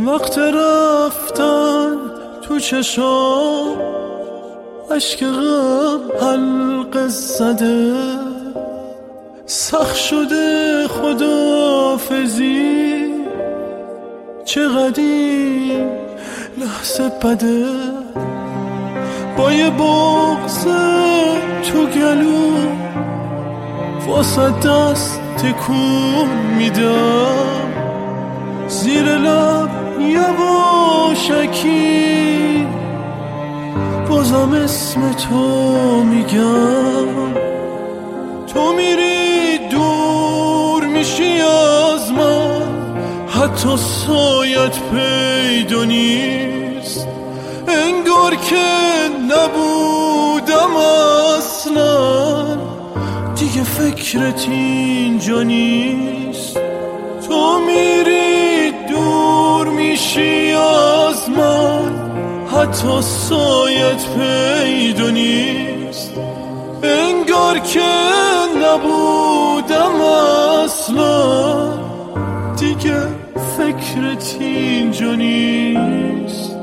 وقت رفتن تو چشام اشک غم حلقه زده، سخت شده خداحافظی، چقدر این لحظه بده. با یه بغض تو گلو واسه دست تکون میدم، زیر لب یواشکی بازم اسم تو میگم. تو میری دور میشی از من، حتی سایت پیدا نیست، انگار که نبودم اصلا، دیگه فکرت اینجا نیست. تو میری دور میشی از من، حتی سایت پیدا نیست، انگار که نبودم اصلا، دیگه فکرت اینجا نیست.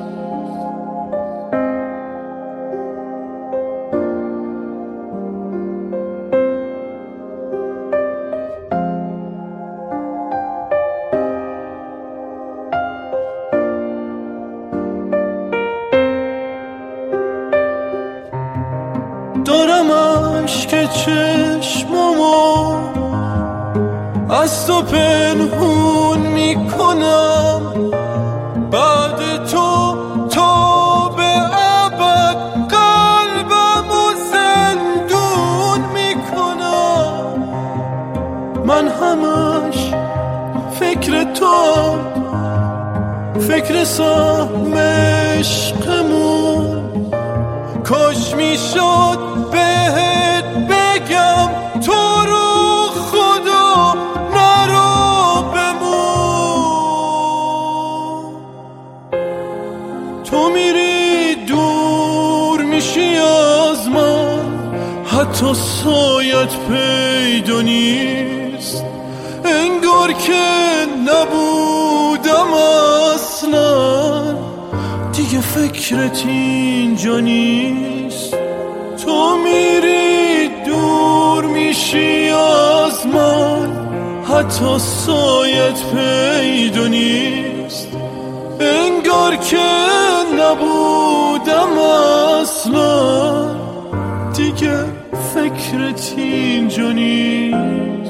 دارم عشق چشمامو از تو پنهون میکنم، بعد تو تا به ابد قلبمو زندون میکنم. من همش فکر تو، فکر سهم عشقمون، کاش میشد بهت بگم تو رو خدا نرو بمون. تو میری دور میشی از من، حتی سایت پیدا نیست، انگار که نبودم اصلا، دیگه فکرت اینجا نیست. تو میری دور میشی از من، حتی سایت پیدا نیست، انگار که نبودم اصلا، دیگه فکرت اینجا نیست.